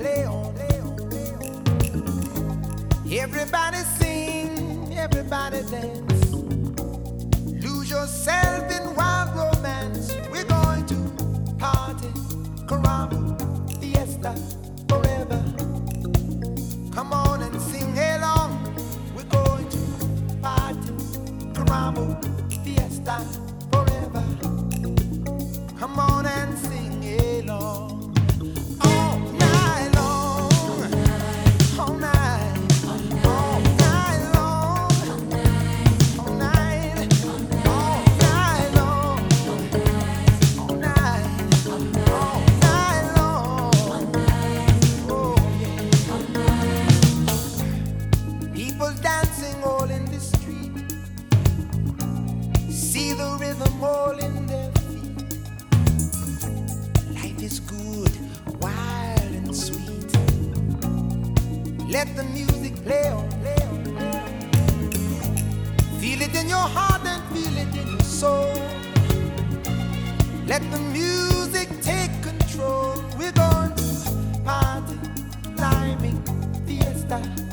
play on. Everybody sing, everybody dance. Lose yourself in wild romance. We're going to party, caramba, fiesta, forever. Come on and sing along. We're going to party, caramba, fiesta, forever. Come on and sing along. All night long, all night, all night long, all night, all night long, all night, all night long. Oh yeah. People dancing all in the street. See the rhythm all in their feet. Life is good, wild and sweet. Let the music play on, play on, play on. Feel it in your heart and feel it in your soul. Let the music take control. We're going to party, climbing, fiesta.